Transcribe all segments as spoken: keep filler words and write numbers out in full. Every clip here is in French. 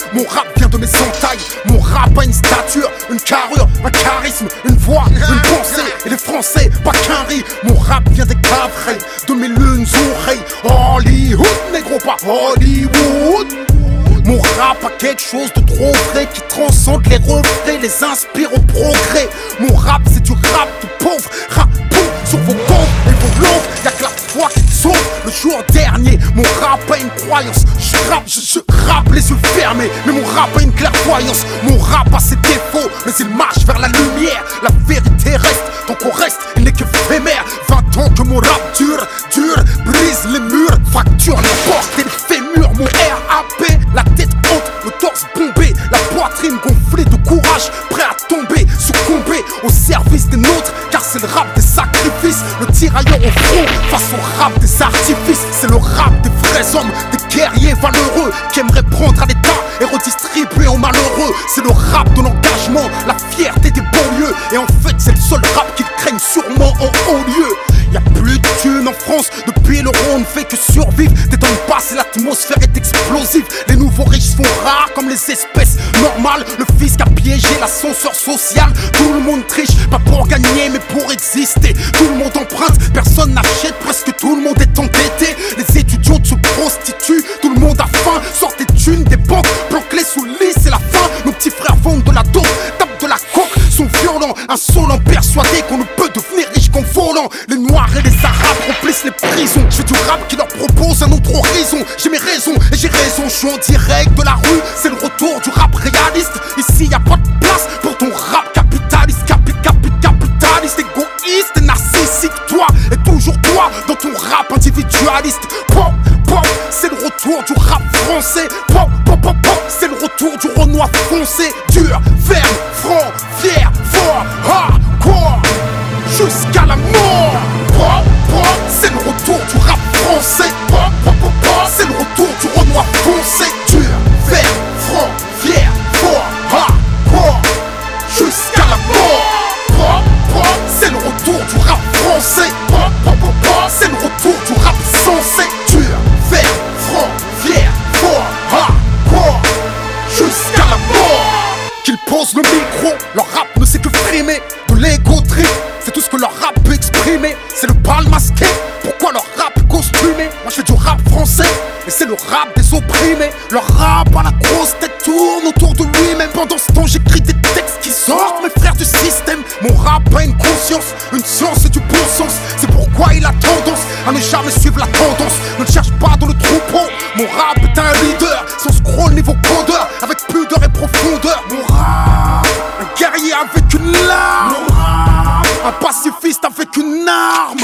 Mon rap vient de mes entailles. Mon rap a une stature, une carrure, un charisme, une voix, une pensée. Et les Français, pas qu'un riz. Mon rap vient des cavrets, de mes lunes oreilles. Hollywood, négro, pas Hollywood. Mon rap a quelque chose de trop vrai qui transcende les refrains, les inspire au progrès. Mon rap c'est du rap de pauvre, rap pauvre sur vos comptes et vos langues. Y'a que la foi qui te sauve. Le jour dernier, mon rap a une croyance. Je rappe, je, je rappe les yeux fermés, mais mon rap a une clairvoyance. Mon rap a ses défauts, mais il marche vers la lumière. La vérité reste, tant qu'on reste, il n'est que éphémère. Vingt ans que mon rap dure, dure, brise les murs, fracture les portes et les fémurs. Mon R A P, la tête haute, le torse bombé, la poitrine gonflée de courage, prêt à tomber, succomber au service des nôtres, car c'est le rap des sacrifices, le tirailleur au front face au rap des artifices. C'est le rap des vrais hommes, des guerriers valeureux qui aimeraient prendre à l'état et redistribuer aux malheureux. C'est le rap de l'engagement, la fierté des banlieues, et en fait c'est le seul rap qu'ils craignent sûrement en haut lieu. Y'a plus de thunes en France, depuis l'euro on ne fait que survivre. Des temps passent et l'atmosphère est explosive. Les nouveaux riches se font rares comme les espèces normales. Le fisc a piégé l'ascenseur social. Tout le monde triche, pas pour gagner mais pour exister. Tout le monde emprunte, personne n'achète, presque tout le monde est endetté. Les étudiants se prostituent, tout le monde a faim. Sortent des thunes des banques, planquées sous le lit, c'est la fin. Nos petits frères vendent de la dope, tapent de la coke, sont violents, insolents, persuadés qu'on ne peut devenir riche qu'en volant. Les noirs et les arabes remplissent les prisons. Je fais du rap qui leur propose un autre horizon. J'ai mes raisons et j'ai raison, je suis en direct de la rue. C'est le retour du rap réaliste. Ici y a pas de place pour ton rap capitaliste. Capi, capi, capitaliste, égoïste et narcissique. Toi et toujours toi dans ton rap individualiste. Pop, pop, c'est le retour du rap français. Pop, pop, pop, pop, c'est le retour du Renoir foncé. Dur, ferme, franc, fier, fort, hardcore, jusqu'à la mort. Pop, pop, c'est le retour du rap français. Pop, pop, pop, pop, c'est le retour du Renoir foncé. Dur, ferme, franc, fier, fort, hardcore, jusqu'à la mort. Pop, pop, c'est le retour du rap français. Pop, pop, pop, pop, c'est le retour du rap sensé. Dur, ferme, franc, fier, fort, hardcore, jusqu'à la mort. Qu'ils posent le micro, leur rap ne sait que frimer. De l'ego trip, c'est tout ce que leur rap peut exprimer. C'est le bal masqué, pourquoi leur rap est costumé? Moi je fais du rap français, et c'est le rap des opprimés. Leur rap à la grosse tête tourne autour de lui-même. Pendant ce temps j'écris des textes qui sortent mes frères du système. Mon rap a une conscience, une science et du bon sens. C'est pourquoi il a tendance à ne jamais suivre la tendance. Ne le cherche pas dans le troupeau. Mon rap est un leader, sans scroll niveau codeur, avec pudeur et profondeur. Mon rap, un guerrier avec une lame. Mon rap, un pacifiste avec une arme.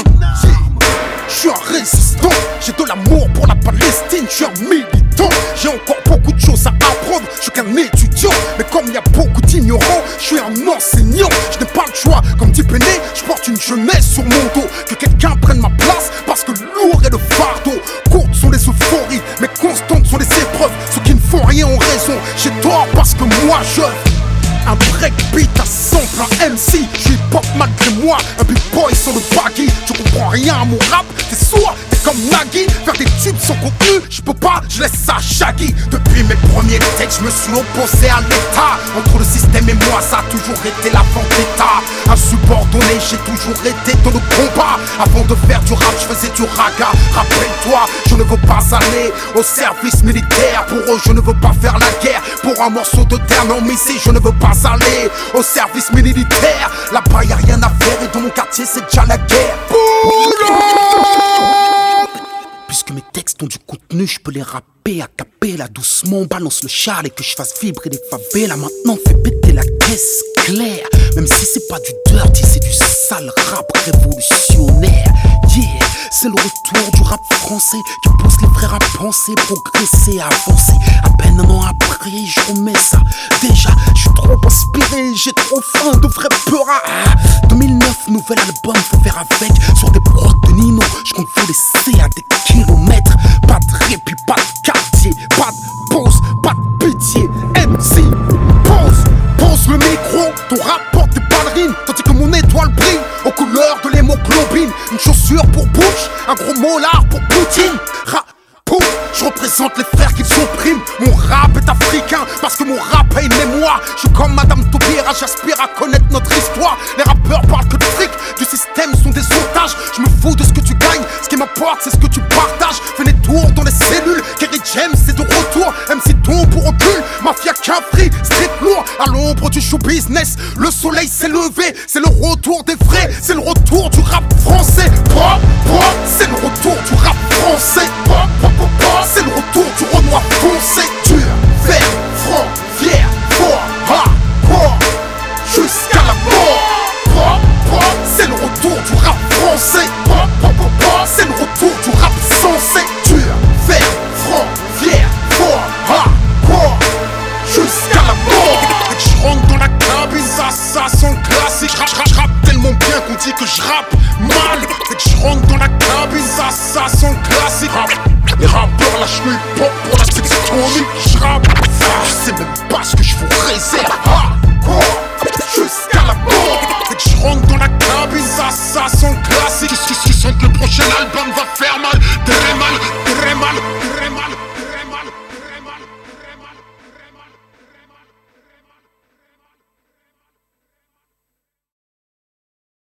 Je suis un résistant, j'ai de l'amour pour la Palestine, je suis un militant. J'ai encore beaucoup de choses à apprendre, je suis qu'un étudiant. Mais comme il y a beaucoup d'ignorants, je suis un enseignant. Je n'ai pas le choix, comme dit Péné, je porte une jeunesse sur mon dos. Que quelqu'un prenne ma place, parce que lourd est le fardeau. Courtes sont les euphories, mais constantes sont les épreuves. Ceux qui ne font rien ont raison, j'ai tort parce que moi je... Un breakbeat à sample, un M C, je suis hip-hop malgré moi. Un big boy sur le baggy, tu comprends rien à mon rap. T'es sourd, t'es comme Nagui. Faire des tubes sans contenu, je peux pas, je laisse ça à Shaggy. Depuis mes premiers textes, je me suis opposé à l'état. Entre le système et moi, ça a toujours été la vendetta. Insubordonné, j'ai toujours été dans le combat. Avant de faire du rap, je faisais du raga. Rappelle-toi, je ne veux pas aller au service militaire. Pour eux, je ne veux pas faire la guerre. Pour un morceau de terre non ici, je ne veux pas aller au service militaire. Là-bas y'a rien à faire et dans mon quartier c'est déjà la guerre. Puisque mes textes ont du contenu, je peux les rapper à cappella doucement. Balance le châle et que je fasse vibrer les favelas. Maintenant fais péter la caisse claire. Même si c'est pas du dirty, c'est du sale rap révolutionnaire. Yeah, c'est le retour du rap français qui pousse les frères à penser, progresser, avancer. À peine un an après, je remets ça. Déjà, je suis trop inspiré, j'ai trop faim de vrai peur à deux mille neuf, nouvel album, faut faire avec. Sur des prods de Nino, je compte vous laisser à des kilomètres. Pas de répit, pas de quartier, pas de pause, pas de pitié. M C, pose, pose le micro, ton rap porte des ballerines, tandis que mon étoile brille aux couleurs de l'hémoglobine. Une chaussure pour Bush, un gros molar pour Poutine. Ra, pou, je représente les frères qui s'oppriment. Mon rap est africain parce que mon rap a une mémoire. Je suis comme Madame Taubira, j'aspire à connaître notre histoire. Les rappeurs parlent que de fric, du système sont des otages. Je me fous de ce que tu gagnes, ce qui m'importe c'est ce que tu partages. Fais les tours dans les cellules, Kerry James c'est de retour. M C tombe pour recul, mafia Capri, street lourd. À l'ombre du show business, le soleil s'est levé. C'est le retour des vrais, c'est le retour du rap français. Pop, pop, c'est le retour du rap français. Pop, pop, pop, pop, c'est le retour du Renoir foncé. Dur, vert, franc, fier, fort, hardcore, jusqu'à la mort. Pop, pop, c'est le retour du rap français. Pop, pop, pop, pop, c'est le retour du rap sensé. Dur, vert, franc, fier, fort, hardcore, jusqu'à la mort. Je rentre dans la cabine, ça, ça son classique. Je rappe tellement bien qu'on dit que je rappe mal. Je rentre dans la cabine, ça, ça son classique. Les rappeurs lâchent le hip-hop pour la tectonique. Je rappe, je sais même pas ce que je vous réserve. Hardcore, jusqu'à la mort. Je rentre dans la cabine, ça, ça son classique. Qu'est-ce que tu sens que le prochain album va